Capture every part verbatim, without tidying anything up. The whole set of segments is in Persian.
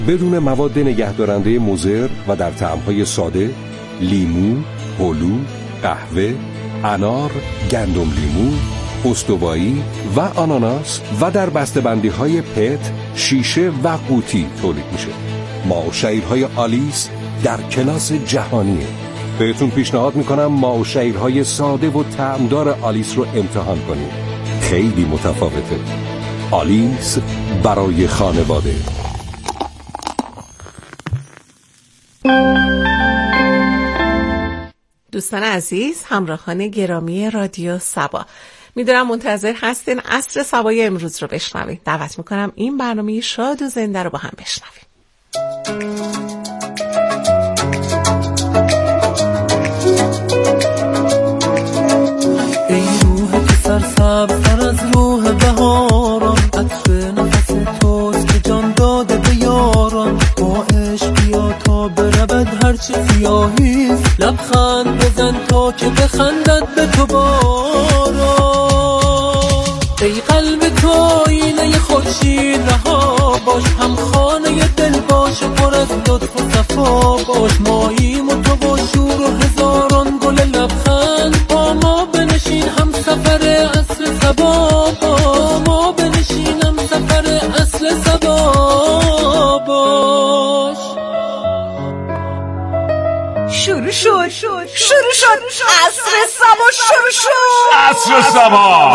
بدون مواد نگهدارنده مضر و در طعم‌های ساده، لیمو، هلو، قهوه، انار، گندم لیمو، استوایی و آناناس و در بسته‌بندی‌های پت، شیشه و قوطی تولید میشه. ماء و شعیرهای آلیس در کلاس جهانیه. بهتون پیشنهاد میکنم ماء و شعیرهای ساده و طعمدار آلیس رو امتحان کنید. خیلی متفاوته. آلیس برای خانواده. دوستان عزیز، همراهان گرامی رادیو سبا، میدونم منتظر هستین عصر سبای امروز رو بشنوید. دعوت میکنم این برنامه شاد و زنده رو با هم بشنویم. ای روح که سرسبزتر از روح بهاران، عطر نفس توست که جان داده به یاران. با عشق بیا تا برود هرچی سیاهیست، لبخند بزن تا که بخندد به تو باران. ای قلب تو آینه خورشید رها باش، هم خانه دل باش و پر از لطف و صفا باش. ماییم و تو با شور و هزاران گل لبخند، با ما بنشین هم سفر اصل سبا، با ما بنشین هم سفر اصل سبا باش. شروع شد شروع شد عصر سبا شروع شد عصر سبا.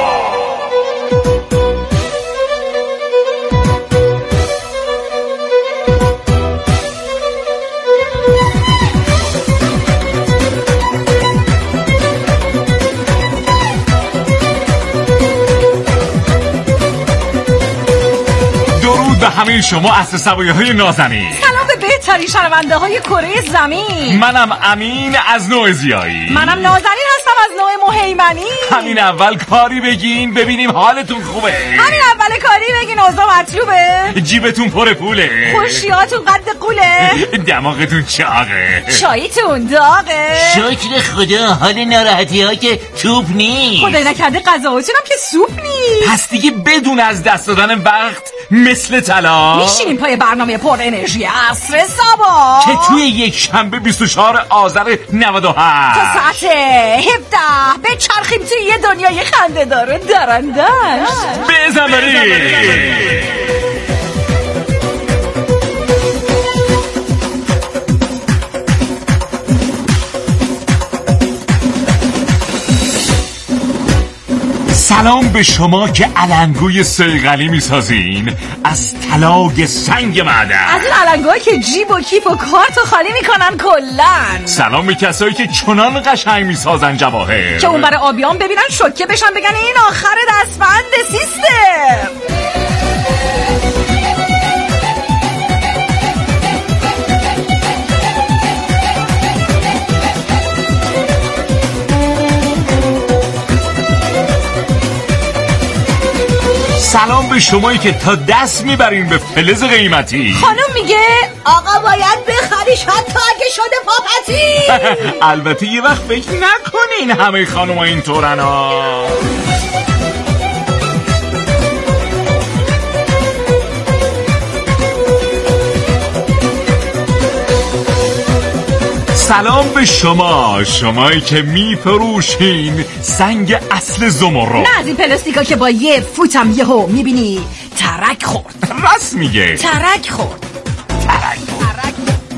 درود به همه شما عصر سبایی های نازنین. سلام به بهترین شنونده های کره زمین. منم امین از نوع زیایی. منم نازنین هستم از نوع مهیمنی. همین اول کاری بگین ببینیم حالتون خوبه. همین اول کاری بگین اوضاع مطلوبه. جیبتون پر پوله. خوشیاتون قد قوله. دماغتون چاقه. چاییتون داغه. شکر خدا حال ناراحتی ها که توپ نیست. خدای نکرده غذاهاتون هم که سوپ نیست. پس دیگه بدون از دست دادن وقت مثل طلا میشینیم پای برنامه پر انرژی عصر سبا که توی یک شنبه بیست و چهارم آذر نود و هشت تا ساعت هفده بچرخیم توی یه دنیای خنده دار و درندش. بزن بریم. سلام به شما که علنگوی صیقلی میسازین از طلای سنگ معدن، از این علنگوهایی که جیب و کیف و کارتو خالی میکنن کلن. سلام به کسایی که چنان قشنگ میسازن جواهر که اون برای آبیان ببینن شوکه بشن بگن این آخر دستبند سیستم. سلام به شمایی که تا دست میبرین به فلز قیمتی. خانم میگه آقا باید بخریش حتی اگه شده پاپتی. البته یه وقت فکر نکنین همه خانم ها این طورن ها. سلام به شما، شمایی که میفروشین سنگ اصل زمرد. نه از این پلاستیکا که با یه فوتم یهو میبینی ترک خورد. راست میگه ترک خورد. ترک خورد.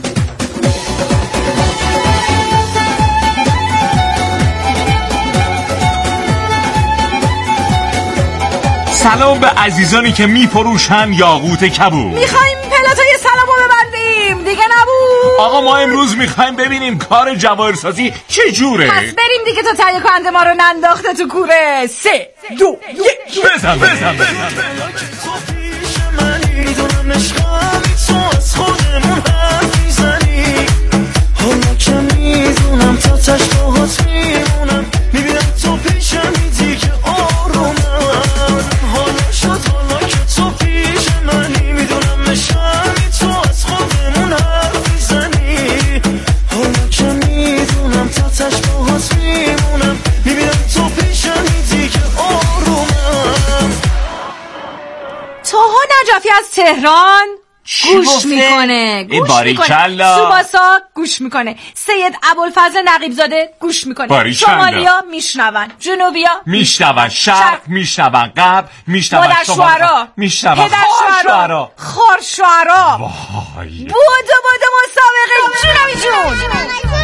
سلام به عزیزانی که میفروشن یاقوت کبود. میخوایم پلاتای سلامو ببندیم دیگه نبود. آقا ما امروز میخوایم ببینیم کار جواهرسازی چه جوره. پس بریم دیگه تا تهیه کننده ما رو ننداخته تو کوره. سه دو یک بزن بزن بزن میدونم عشقم تو از خودمون حرف میزنی، حالا که میدونم تا تشتاهات میمونم، میبینم تو پیشمی دیگه آرومم، حالا شد حالا که تو پیش منی، میدونم عشقم تو از خودمون حرف میزنی، حالا که میدونم تا تشتاهات میمونم، میبینم تو پیشمی دیگه آرومم. توها نجفی از تهران گوش میکنه گوش میکنه سوباسا گوش میکنه، سید ابوالفضل نقیب زاده گوش میکنه، شمالیا میشنون، جنوبیا میشنون، شرق میشنون، غرب میشنون، مادر شعرا میشنون، پدر شعرا، خار شعرا. وای بودو بودو مسابقه جونمی جون.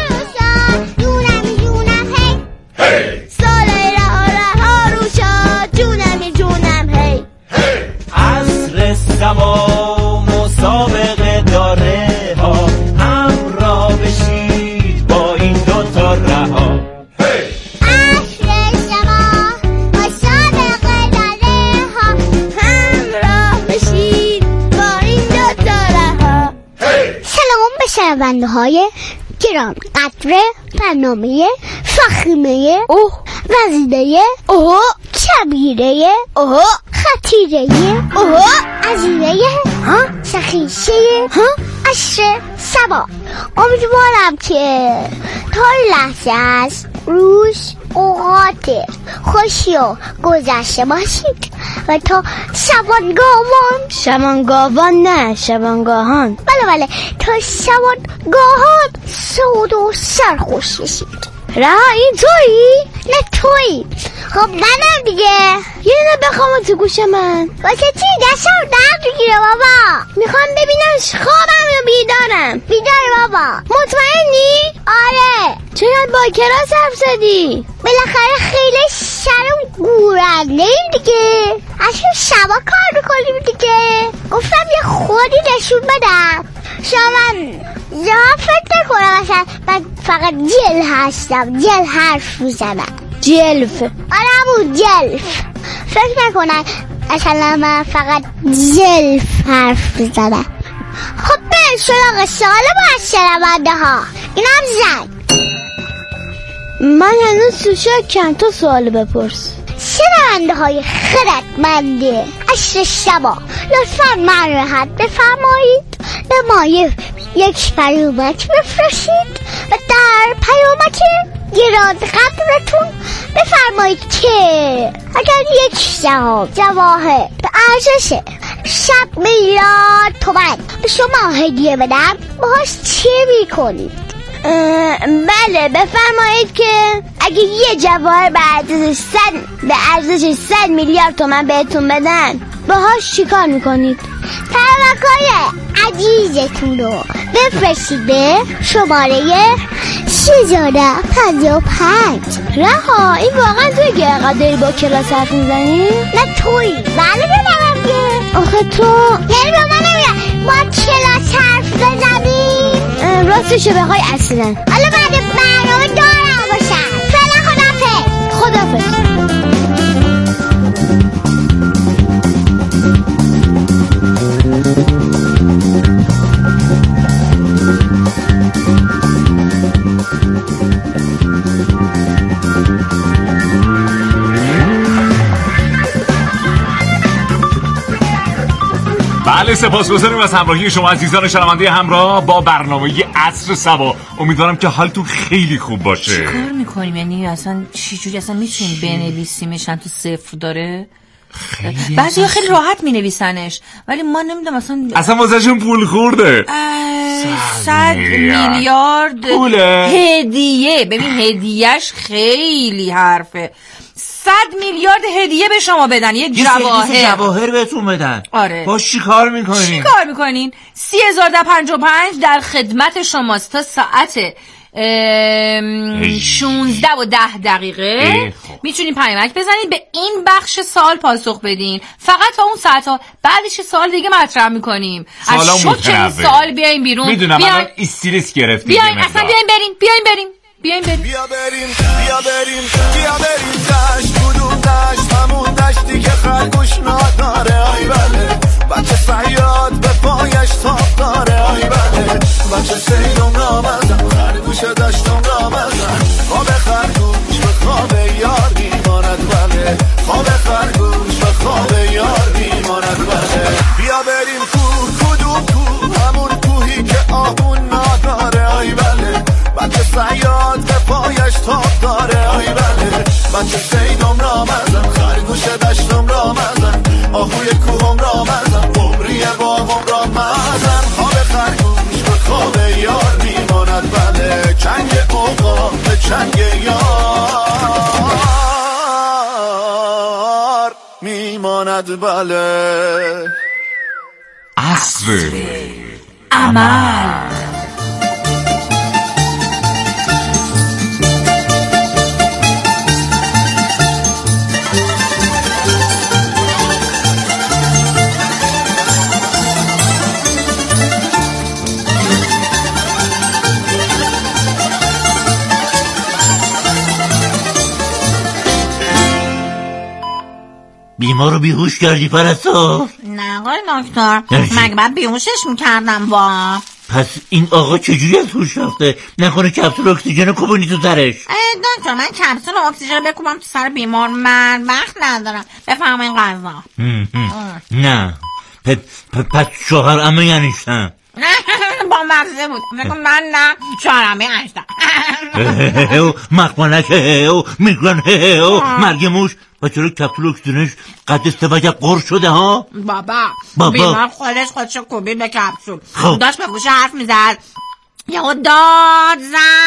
جونمی جونم هی سال راه راه روشا جونمی جونم هی عصر سبا مسابقه داره ها، همراه بشید با این دوتا رها. عصر سبا مسابقه داره ها، همراه بشید با این دوتا رها. سلام به شنونده های گران قدر برنامه فخیمه اوه وزیده اوه کبیره اوه خطیره اوه عزیزه ها سخیشه ها عشر سبا. امیدوارم که تا لحظه از روز اوقات خوشی و گذشته باشید و تا شبانگاهان شبانگاهان نه شبانگاهان بله بله تا شبانگاهان سود و سرخوش بشید. را این تویی؟ نه تویی. خب منم دیگه. یه نه بخوام تو گوش من. واسه چی؟ دستم درد میگیره بابا. میخوام ببینم خوابم یا بیدارم. بیدار بابا. مطمئنی؟ آره. چرا با کلاس حرف زدی؟ بالاخره خیلی شرم گورنده دیگه. اصلا شبا کار میکنیم دیگه. گفتم یه خودی نشون بدم. شما یا فکر نکنم اصلا من فقط جل هستم، جل حرف میزنم. جلف آره همون جلف. فکر نکنم اصلا من فقط جلف حرف میزنم. خب بریم سراغ سوال با شنونده ها. اینم زن. من هنوز تو شکم، تو سوال بپرس. شنونده های خردمنده عصر شبا لطفا مراحت بفرمایید به ما یک پیامک بفرستید و در پیامک گران قدرتون بفرمایید که اگر یک سهام جواهر به ارزش صد میلیارد تومان به شما هدیه بدم باهاش چه میکنید؟ بله بفرمایید که اگه یه جواهر به ارزش صد به ارزش صد میلیارد تومان بهتون بدن باهاش چیکار میکنید؟ پیامک‌های عزیزتون رو بفرستید به شماره سیزده پنجاه و پنج. رها این واقعا توی که قدری با کلاس حرف میزنی؟ نه توی بله بلدم که آخه تو یعنی با من نمیگه با کلاس حرف بزنیم؟ راستشو بخوای اصلا حالا بعد برنامه دارم باشم. فعلا خدافظ. خدافظ. بله سپاسگزاریم از همراهی شما عزیزان شنونده همراه با برنامه عصر صبا. امیدوارم که حالتون خیلی خوب باشه. چی کار میکنیم؟ یعنی اصلا چی جوری اصلا میتونیم بنویسیمش؟ چند تا صفر داره؟ بعضی ها خیلی راحت مینویسنش ولی ما نمیدونم اصلا اصلا واسهشون پول خورده. صد میلیارد پوله هدیه. ببین هدیهش خیلی حرفه. صد میلیارد هدیه به شما بدن، یه جواهر جواهر بهتون بدن. آره باش چی کار میکنین؟ چی کار میکنین؟ سی هزار و پنجاه و پنج در خدمت شماست تا ساعت شونزده و ده دقیقه. میتونین پیامک بزنید به این بخش سوال پاسخ بدین. فقط تا اون ساعت ها بعدش سوال دیگه مطرح میکنیم. از شوک این سوال بیاین بیرون. میدونم الان استرس گرفتید. بیاین اصلا بیاین بریم بیاین بریم بیاین بریم بیا بریم بیا بریم بیا بریم دشت کدوم دشت همون دشتی که خرگوش نداره. آی بله بچه صیاد به پایش تاب داره. آی بله بچه سیدم را بزن خرگوش دشتم را بزن. خواب خرگوش به خواب یار میماند. بله خواب خرگوش به خواب یار میماند. بله بیا بریم کو کدوم کو همون کوهی که آهون نداره. آی بله بچه صیاد به پایش تاب داره. آی بله بچه سیدم را مزن خرگوش دشتم را مزن آهوی کوهم را مزن عمری باغم را مزن. اومد بله عصر عمل. بیمار رو بیهوش کردی پرستار؟ نه آقای دکتر، مگه بعد بیهوشش میکردم با؟ پس این آقا چجوری از هوش رفته؟ نکنه کپسول اکسیژن کوبونی تو سرش؟ دکتر من کپسول اکسیژن بکوبم تو سر بیمار؟ من وقت ندارم. بفرمایید غذا. نه پس شوهر عمه یعنی چه؟ با مغزه بود. بگم من نه شوهر عمه اشتم. مخمانک میگرن مرگ موش. و چرا کپسول اکسیژنش قد سه وجب قرص شده ها؟ بابا بابا بیمار خودش خودشو کوبید به کپسول. داشت به گوشه حرف میزد، یهو داد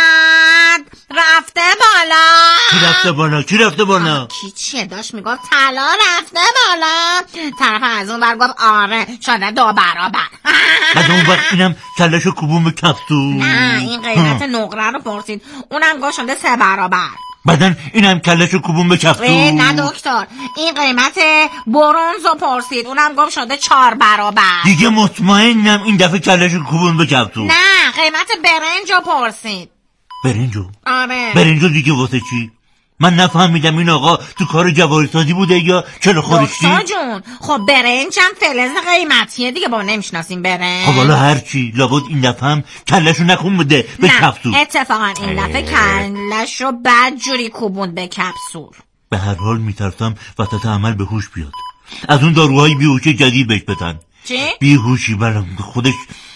زد رفته بالا. کی رفته بالا؟ کی رفته بالا؟ کی چیه؟ داشت میگفت طلا رفته بالا. طرف از اون بر گفت آره شده دو برابر. از اون وقت اینم کلشو کوبون به کپسول. نه این قیمت نقره رو پرسید، اونم گفت شده سه برابر. بعدن اینم کلشو کوبون به کپسول. نه دکتر این قیمت برونز رو پرسید، اونم گفت شده چهار برابر. دیگه مطمئنم این دفعه کلشو کوبون به کپسول. نه قیمت برنج رو پرسید. برنجو؟ آره. برنجو دیگه واسه چی؟ من نفهمیدم این آقا تو کار جواهرسازی بوده یا چلو خورشتی؟ دکتر جون خب برنج هم فلز قیمتیه دیگه، با نمیشناسیم برنج. خب حالا هرچی لابد این دفعه هم کلشو نکون بده به کپسول. نه اتفاقا این دفعه کلشو بد جوری کوبوند به کپسول. به هر حال میترسم وسط عمل به هوش بیاد، از اون داروهای بیهوشی جدید بهش بدن. چی؟ بیهوشی بله خودش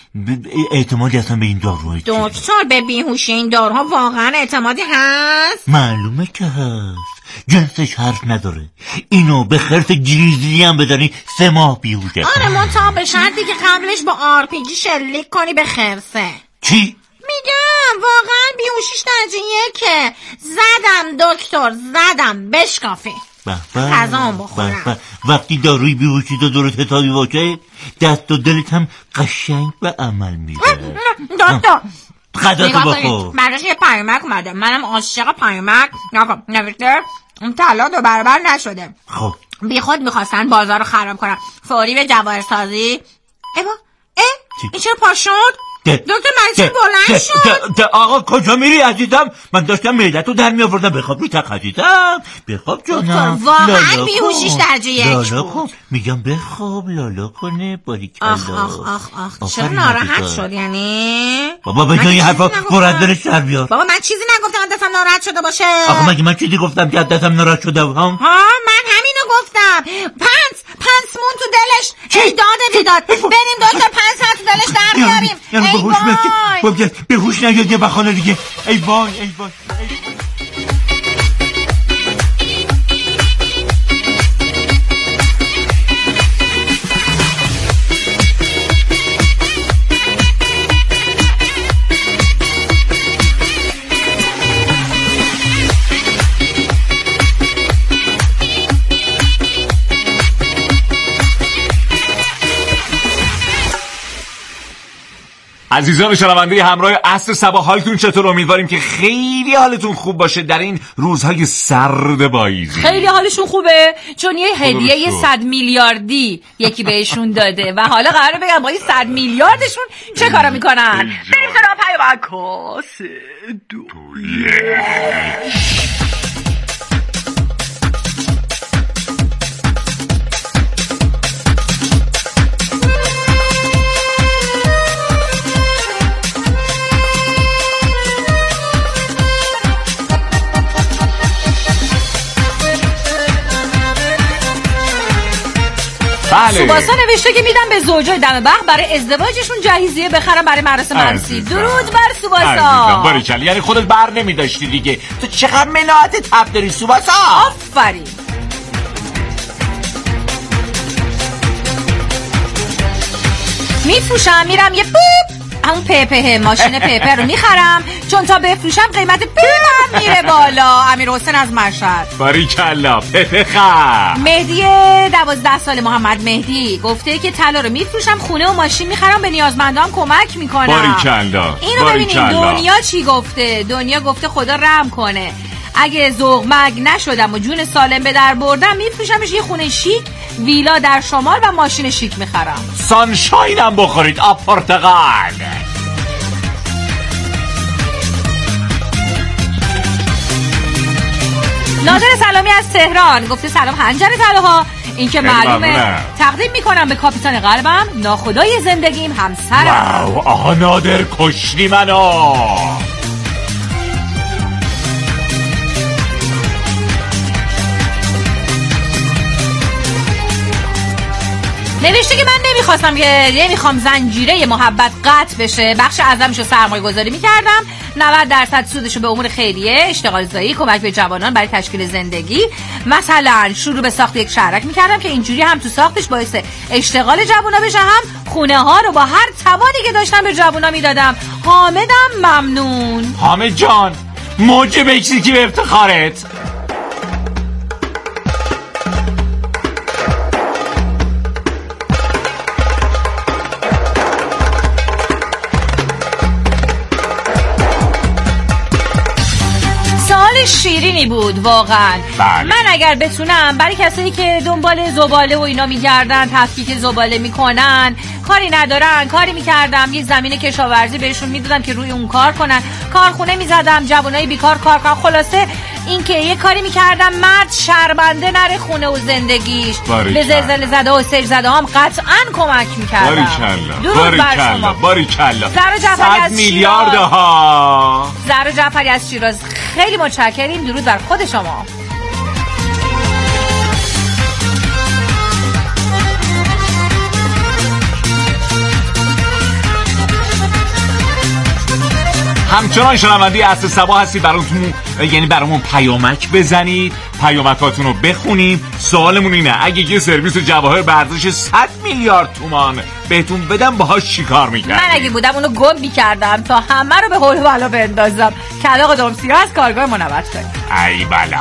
اعتمادی اصلا به این داروهای. دکتر به بیهوشی این داروها واقعا اعتمادی هست؟ معلومه که هست، جنسش حرف نداره. اینو به خرس گریزلی هم بدانی سه ماه بیهوشه. آره منتها به شرطی که قبلش با آر پی جی شلیک کنی به خرسه. چی؟ میگم واقعا بیهوشیش درجه یکه. زدم دکتر زدم بشکافی. غذام بخورم. وقتی داروی بیهوشی تو درست حسابی باشه دست و دلت هم قشنگ به عمل میره. دکتر غذاتو بخور. براش یه پیامک اومده، منم عاشق پیامک. نکن نوشته اون طلا دو برابر نشده. خب بی خود میخواستن بازار رو خراب کنن، فوری به جواهرسازی. ای با اه این چرا پا شد؟ دکتر مریض بلند شد. آقا کجا میری عزیزم؟ من داشتم معدتو در میآوردم. بخواب رو تخت عزیزم، بخواب جانم. دکتر واقعا بیهوشیش درجه یک بود. میگم بخواب لالا کنه باریکلا. آخ آخ آخ آخ چرا ناراحت شد یعنی؟ بابا بگم این حرفا قرآن دلش در بیار. بابا من چیزی نگفتم از دستم ناراحت شده باشه. آخه مگه من چیزی گفتم که از دستم ناراحت شده هم؟ ها من همینو گفتم. پنس پنس مون تو دلش. ای داده بیداد بریم دکتر پنس هست تو دلش در بیاریم. ای وای به هوش نگید یه بخانه دیگه. ای وای ای وای عزیزان شنونده همراه عصر صبا حالتون چطور؟ امیدواریم که خیلی حالتون خوب باشه در این روزهای سرد پاییزی. خیلی حالشون خوبه چون یه هدیه یه صد میلیاردی یکی بهشون داده و حالا قراره بگم با این صد میلیاردشون چه کارا میکنن. بریم سراغ پیام کاسه دویه. بله. سوباسا نوشته که میدم به زوجای دم بخ برای ازدواجشون جهیزیه بخرم برای مراسم عروسی. درود بر سوباسا. باریکلا یعنی خودت بر نمیداشتی دیگه. تو چقدر مناعت تب داری سوباسا. آفرین. میفروشم میرم یه بوب اون پپه ماشین پپه رو میخرم، چون تا بفروشم قیمت پیپم میره بالا. امیر حسین از مشهد. باریکلا پپه خر. مهدی دوازده سال محمد مهدی گفته که طلا رو میفروشم، خونه و ماشین میخرم، به نیازمندان کمک میکنم. باریکلا. اینو ببینید دنیا چی گفته. دنیا گفته خدا رحم کنه، اگه ذوق‌مگ نشدم و جون سالم به در بردم میفروشمش، یه خونه شیک، ویلا در شمال و ماشین شیک میخرم. سانشاینم بخورید، آب پرتقال. ناظر سلامی از تهران گفته سلام هنجر طلاها، این که معلومه تقدیم میکنم به کاپیتان قلبم، ناخدای زندگیم، همسرم. واو، آها نادر کشتی منو. نوشته که من نمیخواستم که نمیخوام زنجیره محبت قطع بشه، بخش اعظمشو سرمایه گذاری میکردم، نود درصد سودشو به امور خیریه، اشتغال زایی، کمک به جوانان برای تشکیل زندگی، مثلا شروع به ساخت یک شهرک میکردم که اینجوری هم تو ساختش باعث اشتغال جوونا بشه، هم خونه ها رو با هر توانی که داشتم به جوونا میدادم. حامدم ممنون. حامد جان موج مکزیکی به افتخارت. شیرینی بود واقعا. بله. من اگر بتونم برای کسایی که دنبال زباله و اینا میگردن، تفکیک زباله میکنن، کاری ندارن، کاری میکردم، یه زمین کشاورزی بهشون میدادم که روی اون کار کنن، کارخونه میزدم، جوانای بیکار کار کنن. خلاصه این که یه کاری میکردم مرد شرمنده نره خونه و زندگیش. به زلزله زده و سیل زده هم قطعا کمک میکردم. باریکلا باریکلا باریکلا. زهرا جعفری از میلیارد ها. زهرا جعفری از شیراز خیلی متشکریم. درود بر خود شما. همچنان شنونده عصر صبا هستید، براتون یعنی برامون پیامک بزنید، پیامکاتون رو بخونیم. سوالمون اینه اگه یه سرویس جواهر به ارزش صد میلیارد تومان بهتون بدم باهاش چیکار می‌کردید؟ من اگه بودم اونو گم می‌کردم تا همه رو به هول و بلا بندازم. کلاغ دمسیا از کارگاه منوت کنید. ای بلا.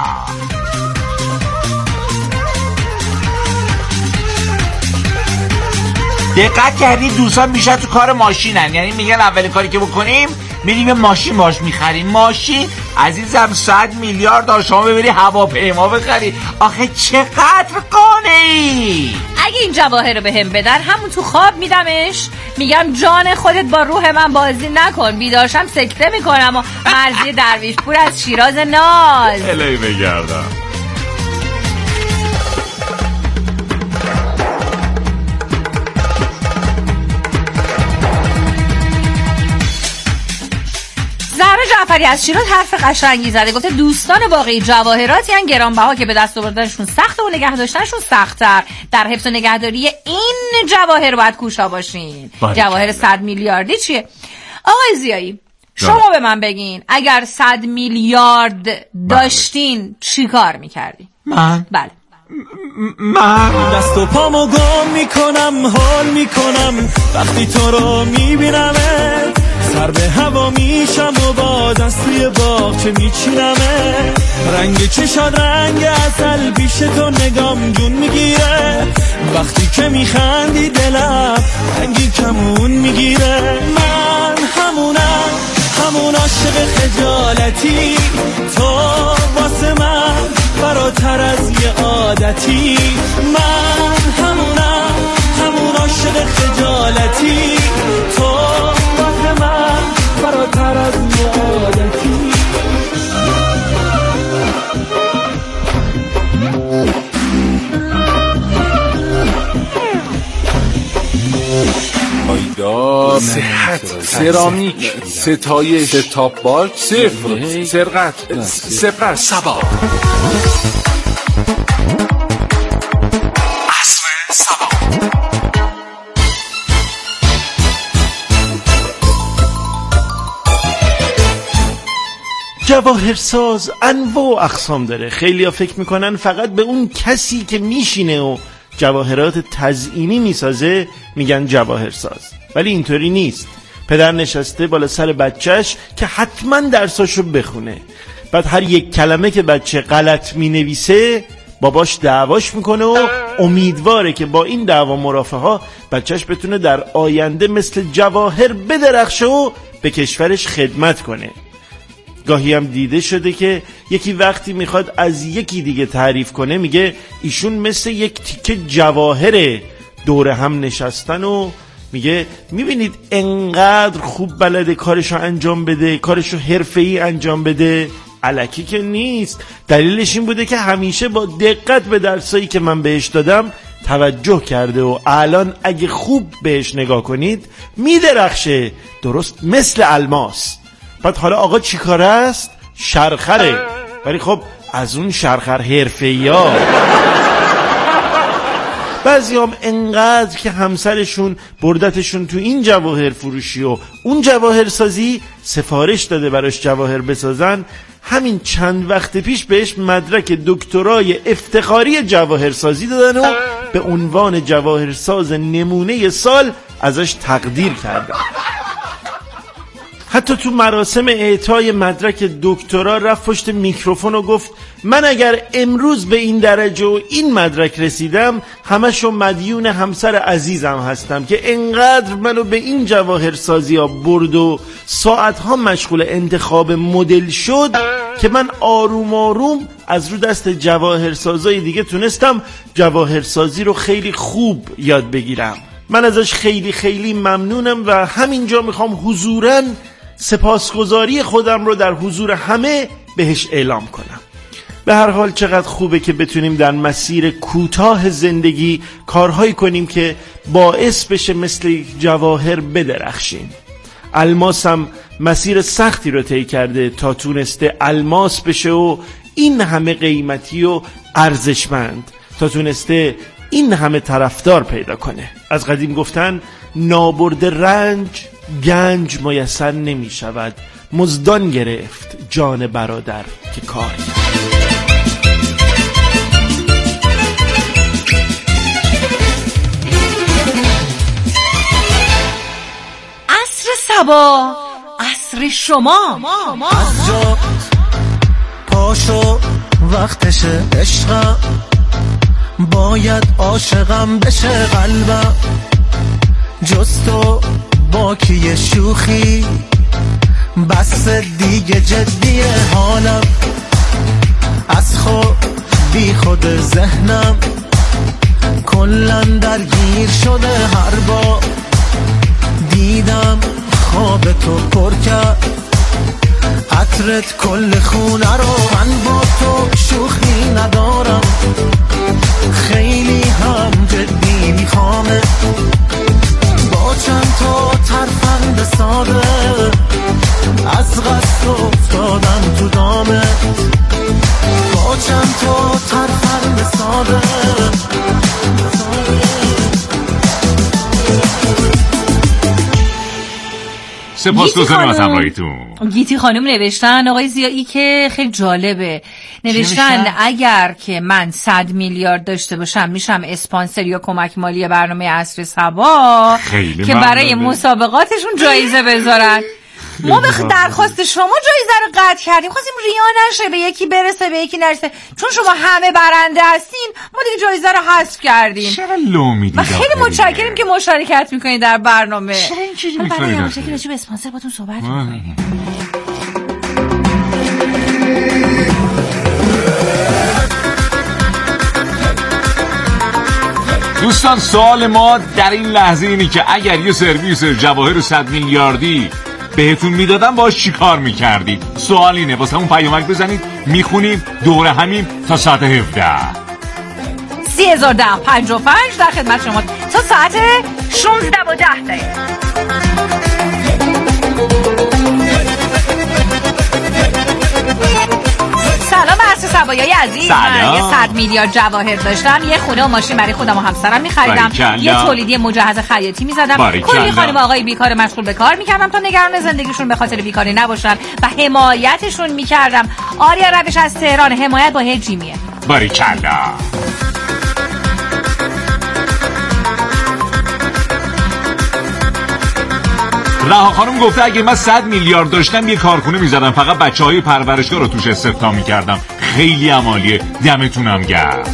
دقت کردید دوستان بیشتر تو کار ماشینن، یعنی میگن اولین کاری که بکنیم میریم یه ماشین باش میخریم. ماشین عزیزم صد میلیارد دار، شما ببری هواپیما بخری. آخه چقدر قانعی. اگه این جواهر رو به هم بدن همون تو خواب میدمش، میگم جان خودت با روح من بازی نکن، بیدارشم سکته میکنم. و مرزی درویش پور از شیراز ناز الهی بگردم. زهرا جعفری از شیراز حرف قشنگی زده، گفته دوستان واقعی جواهراتی ان گرانبها که به دست آوردنشون سخته و نگه داشتنشون سخت‌تر. در حفظ و نگهداری این جواهر باید کوشا باشین. جواهر صد میلیاردی چیه؟ آقای زیایی شما به من بگین اگر صد میلیارد داشتین چی کار میکردین؟ من؟ بله من دست و پامو گم میکنم، حال میکنم وقتی تو رو میبینمه، سر به هوا میشم و باز از توی باغچه میچینمه، رنگ چشاد رنگ عسل پیش تو نگام جون میگیره، وقتی که میخندی دلم رنگی کمون میگیره. من همونم، همون عاشق خجالتی، تو واسه من فراتر از یه عادتی. من همونم، همون عاشق خجالتی، تو واسه من فراتر از یه عادتی. آیدا، صحت، سرامیک، ستایش، ستاپ باکس، صفر، سرقت، سپر، سبا. عصر سبا. جواهرساز انواع و اقسام داره. خیلی ها فکر میکنن فقط به اون کسی که میشینه و جواهرات تزئینی میسازه میگن جواهرساز، ولی اینطوری نیست. پدر نشسته بالا سر بچهش که حتما درساشو بخونه. بعد هر یک کلمه که بچه غلط می نویسه باباش دعواش میکنه و امیدواره که با این دعوا مرافعه ها بچهش بتونه در آینده مثل جواهر بدرخشه و به کشورش خدمت کنه. گاهی هم دیده شده که یکی وقتی میخواد از یکی دیگه تعریف کنه میگه ایشون مثل یک تیکه جواهره، دور هم نشستن و میگه میبینید انقدر خوب بلده کارشو انجام بده، کارشو حرفه‌ای انجام بده. الکی که نیست، دلیلش این بوده که همیشه با دقت به درسایی که من بهش دادم توجه کرده و الان اگه خوب بهش نگاه کنید میدرخشه، درست مثل الماس. بعد حالا آقا چی کار است؟ شرخره، ولی خب از اون شرخر حرفه‌ای ها. بعضی هم انقدر که همسرشون بردتشون تو این جواهر فروشی و اون جواهر سازی، سفارش داده براش جواهر بسازن، همین چند وقت پیش بهش مدرک دکترای افتخاری جواهر سازی دادن و به عنوان جواهرساز نمونه سال ازش تقدیر کردن. حتی تو مراسم اعطای مدرک دکترا رفت پشت میکروفون و گفت من اگر امروز به این درجه و این مدرک رسیدم همشو مدیون همسر عزیزم هستم که انقدر منو به این جواهرسازی ها برد و ساعتها مشغول انتخاب مدل شد که من آروم آروم از رو دست جواهرسازای دیگه تونستم جواهرسازی رو خیلی خوب یاد بگیرم. من ازش خیلی خیلی ممنونم و همینجا میخوام حضوراً سپاسگزاری خودم رو در حضور همه بهش اعلام کنم. به هر حال چقدر خوبه که بتونیم در مسیر کوتاه زندگی کارهایی کنیم که باعث بشه مثل جواهر بدرخشیم. الماس هم مسیر سختی رو طی کرده تا تونسته الماس بشه و این همه قیمتی و ارزشمند، تا تونسته این همه طرفدار پیدا کنه. از قدیم گفتن نابرد رنج گنج میسر نمی شود، مزدان گرفت جان برادر که کاری. عصر صبا، عصر شما. از جا پاشو وقتشه عشقم، باید عاشقم بشه قلبم، جز تو با کیه شوخی، بس دیگه جدیه حالم، از خود بی خود ذهنم کلن درگیر شده، هر بار دیدم خواب تو پر کرد عطرت کل خونه رو، من با تو شوخی ندارم، خیلی هم جدی میخوامه، با چند تا ترفند ساده از قصد افتادم تو دامت، با چند تا ترفند ساده. سپاسگزارم از همراهیتون. گیتی خانم نوشتن آقای ضیایی که خیلی جالبه، نوشتن اگر که من صد میلیارد داشته باشم میشم اسپانسر یا کمک مالی برنامه عصر صبا که برای مسابقاتشون جایزه بذارن. ما به درخواست شما جایزه رو قطع کردیم، خواستیم ریا نشه، به یکی برسه به یکی نرسه، چون شما همه برنده هستین ما دیگه جایزه رو حذف کردیم. چرا لو میدید؟ و خیلی متشکریم که مشارکت میکنید در برنامه. چرا اینجوری میکنید؟ مشکل راجع به اسپانسر باتون صحبت میکنیم. دوستان سوال ما در این لحظه اینه که اگر یه سرویس جواهر صد میلیاردی بهتون میدادن باش چی کار میکردید؟ سوال اینه، واسه همون پیامک بزنید، میخونیم، دوره همیم تا ساعت هفده سی هزار ده پنج و پنج در خدمت شما تا ساعت شونزده و ده دقیقه. سلام عصر صبایای عزیز. من یه صد میلیارد جواهر داشتم، یه خونه و ماشین برای خودم و همسرم می‌خریدم، یه تولیدی مجهز خیاطی می‌زدم، کلی خانم آقای بیکار مشغول به کار می‌کردم تا نگران زندگیشون به خاطر بیکاری نباشن و حمایتشون می‌کردم. آریا روش از تهران، حمایت با هجیمیه. باریکلا. رها خانم گفته اگه من صد میلیارد داشتم یه کارخونه میزدم، فقط بچه های پرورشگاه رو توش استخدام میکردم. خیلی عمالیه، دمتونم گرم.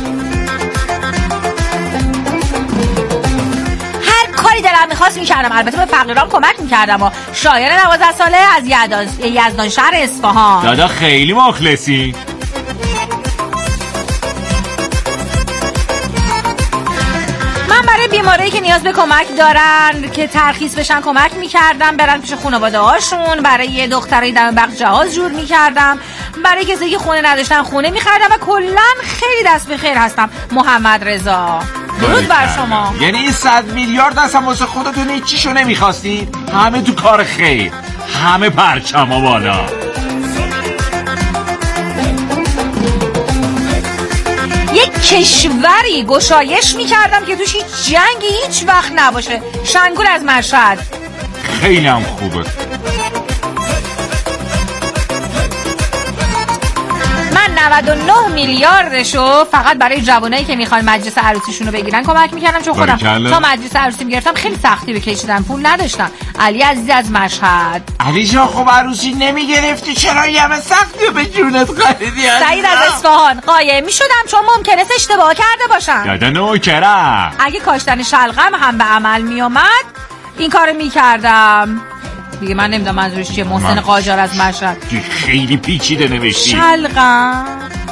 هر کاری دلم میخواست میکردم، البته به فقیران کمک میکردم. و شاعر دوازده ساله از یزدان شهر اصفهان. دادا خیلی مخلصی. برای بیماری که نیاز به کمک دارن که ترخیص بشن کمک میکردم، برن پیش خانواده هاشون. برای دخترای دم بخش جهاز جور میکردم. برای کسی که خونه نداشتن خونه میخریدم و کلا خیلی دست به خیر هستم. محمد رضا. درود بر شما. یعنی این صد میلیارد اصلا واسه خودتون هیچیشو نمیخواستید؟ همه تو کار خیر، همه پرچما بالا. یک کشوری گشایش میکردم که توش هیچ جنگی هیچ وقت نباشه. شنگول از مشهد. خیلی هم خوبه. من نود و نه میلیاردشو فقط برای جوانایی که میخوان مجلس عروسیشون رو بگیرن کمک میکردم، چون خودم تا مجلس عروسی میگرفتم خیلی سختی بکشیدم، پول نداشتم. علی عزیز از مشهد. علی جان خب عروسی نمیگرفتی، چرا یه همه سختی به جونت خریدی؟ سعید از اصفهان. قایم میشدم چون ممکنه اشتباه کرده باشم. دادا نوکرم. اگه کاشتن شلغم هم به عمل میومد این کارو میکردم دیگه. من نمیدونم منظورش چیه. محسن قاجار از مشهد. خیلی پیچیده نوشتی. شلغم.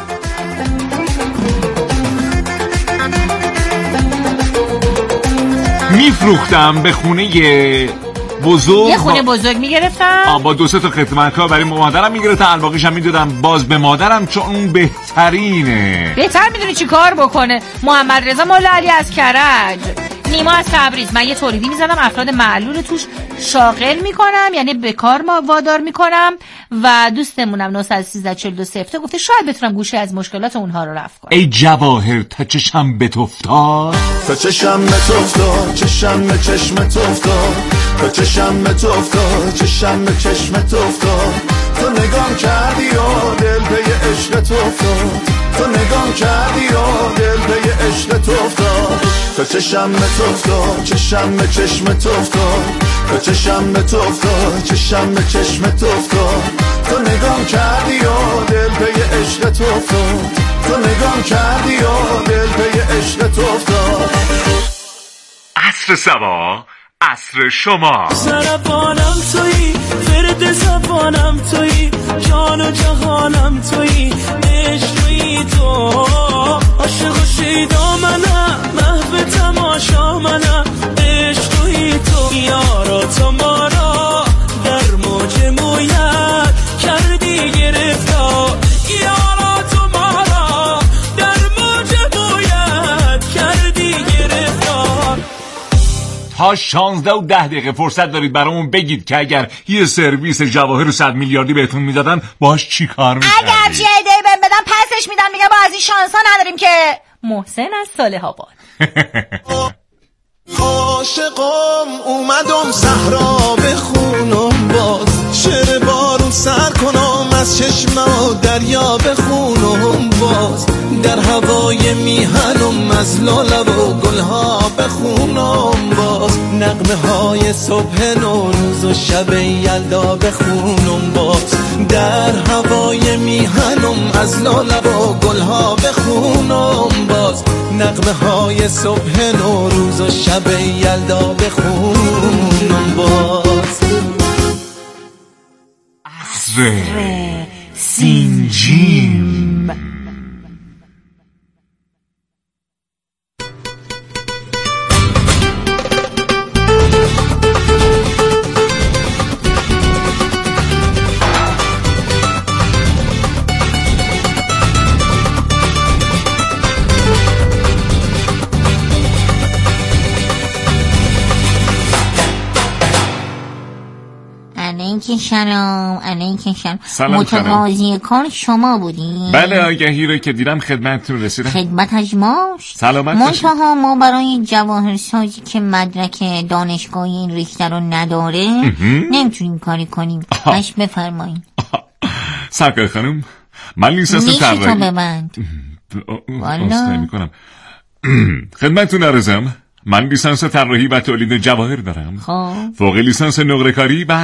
میفروختم به خونه بزرگ. یه خونه بزرگ میگرفتم با دو سه تا خدمتکار برای مادرم میگرفتم، الباقیشم میدادم باز به مادرم چون اون بهترینه. بهتر میدونی چی کار بکنه. محمد رضا مولا علی از کرج. نیما از تبریز. من یه تولیدی میزدم افراد معلول توش شاغل میکنم، یعنی به کار ما وادار میکنم. و دوستمونم نه یک سه چهار دو صفر گفته شاید بتونم گوشه از مشکلات اونها رو رفع کنم. ای جواهر تا چشم به تفتاد، تا چشم به تفتاد، چشم به چشم تفتاد، تا چشم به تفتاد، چشم به چشم تفتاد. تو نگام کردی و دل به عشق تفتاد، تو نگام کردی و دل به عشق تفتاد. تا چشم به تفتاد، چشم به چشم تفتاد، تا چشم به تفتاد، چشم به چشم تفتاد. تو نگام کردی و دل به عشق تفتاد، تو نگام کردی و دل به عشق تفتاد. عصر سبا، عصر شما. سربانم تویی، فرد زبانم تویی، جان و جهانم تویی، عشق تویی تو. عاشق و شیدا منم، محو تماشا منم، عشق تویی تو. یارا تو ما را در موج مویت کردی گرفتار، یارا تو ما را در موج مویت کردی گرفتار. تا شانزده و ده دقیقه فرصت دارید برامون بگید که اگر یه سرویس جواهر صد میلیاردی بهتون میدادن باش چی کار میکردید؟ اگر چی ایده بهم بدن پسش میدم، میگم با از این شانسا نداریم که. محسن از صالح آباد. عاشقم اومدم صحرا بخونم باز، شعر بارون سر کنم از چشم و دریا بخونم باز، در هوای میهنم از لاله و گلها بخونم باز، نغمه های صبح نوروز و شب یلدا بخونم باز، در هوای میهنم از لاله و گلها بخونم باز، نغمه های صبح نوروز و شب یلدا بخونم باز. عصر سینجیم. سلام علیکم. سلام. متقاضی کار شما بودین؟ بله، آگهی رو که دیدم خدمتتون رسیدم. خدمت از ماست. سلامت باشید. منتها ما برای جواهرسازی که مدرک دانشگاهی این ریخته رو نداره نمیتونیم کاری کنیم. باش بفرمایید. سرکار خانم، من لیسانس طراحی. میشه تو ببند. والا میکنم. خدمتتون عرضم من لیسانس طراحی و تولید جواهر دارم. خب فوق لیسانس نقره‌کاری و